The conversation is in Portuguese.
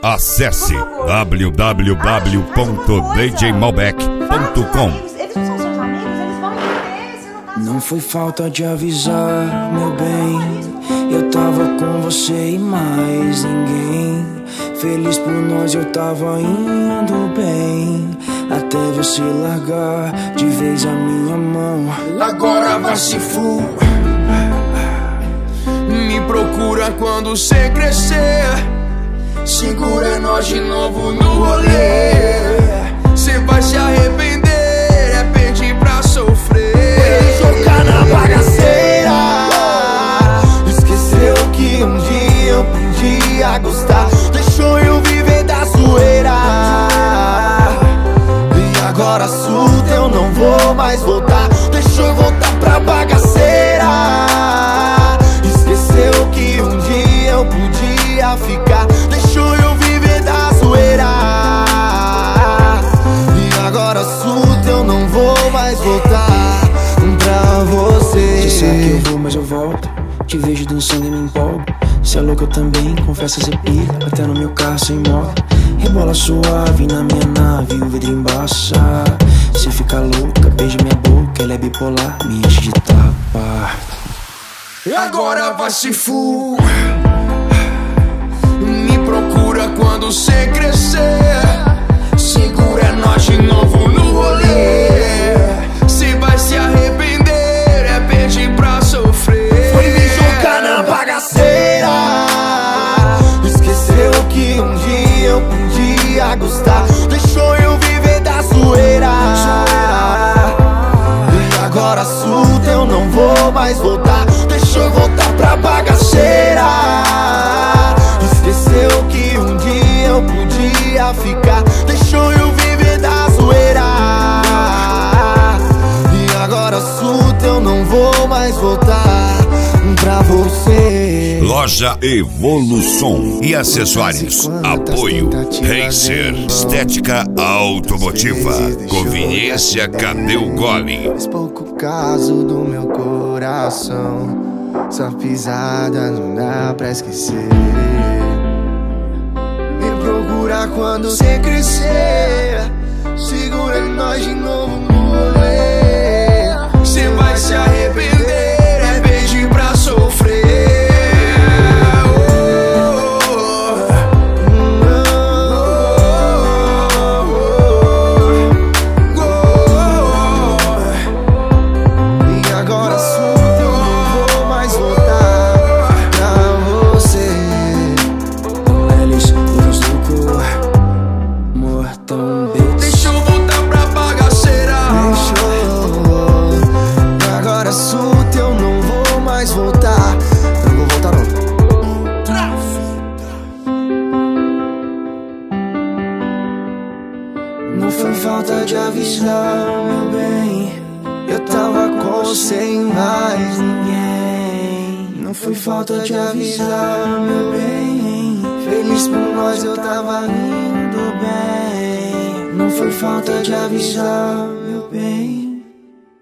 Acesse www.djmalbec.com. Eles não são seus amigos, eles vão entender. Você não tá. Não foi falta de avisar, meu bem. Eu tava com você e mais ninguém. Feliz por nós, eu tava indo bem, até você largar de vez a minha mão. Agora vai se fuder. Me procura quando cê crescer. Segura nós de novo no rolê. Cê vai se arrepender, é pedir pra sofrer. Jogar na bagaceira. Esqueceu que um dia eu podia gostar. Deixou eu viver da zoeira. E agora surta, eu não vou mais voltar. Deixou eu voltar pra bagaceira. Esqueceu que um dia eu podia ficar. Deixou eu viver da zoeira. E agora surta, eu não vou mais voltar pra você. Você sabe que eu vou, mas eu volto. Te vejo dançando e me empolgo. Cê é louco, eu também, confesso ser pica. Até no meu carro sem moto. Rebola suave na minha nave, o vidro embaça. Cê fica louca, beija minha boca. Ela é bipolar, me enche de tapa. Agora vai se fuder. Me procura quando cê crescer. Segura nós de novo no rolê. Cê vai se arrepender, é pedir pra sofrer. Foi me jogar na bagaceira. Esqueceu que um dia eu podia gostar. Deixou eu viver da zoeira. E agora surta, eu não vou mais voltar. Deixou eu voltar pra bagaceira. Esqueceu que um dia eu podia ficar. Deixou eu viver da zoeira. E agora surta, eu não vou mais voltar pra você. Loja Evolução e acessórios. Apoio Racer. Estética automotiva. Conveniência, cadê o gole? Faz pouco caso do meu coração. Sua pisada não dá pra esquecer. Me procura quando cê crescer. Segura nós de novo no rolê. Cê vai se arrepender, é pedir pra sofrer. Não foi falta de avisar, meu bem. Eu tava com você e mais ninguém. Não foi falta de avisar, meu bem. Feliz por nós, eu tava indo bem. Não foi falta de avisar, meu bem.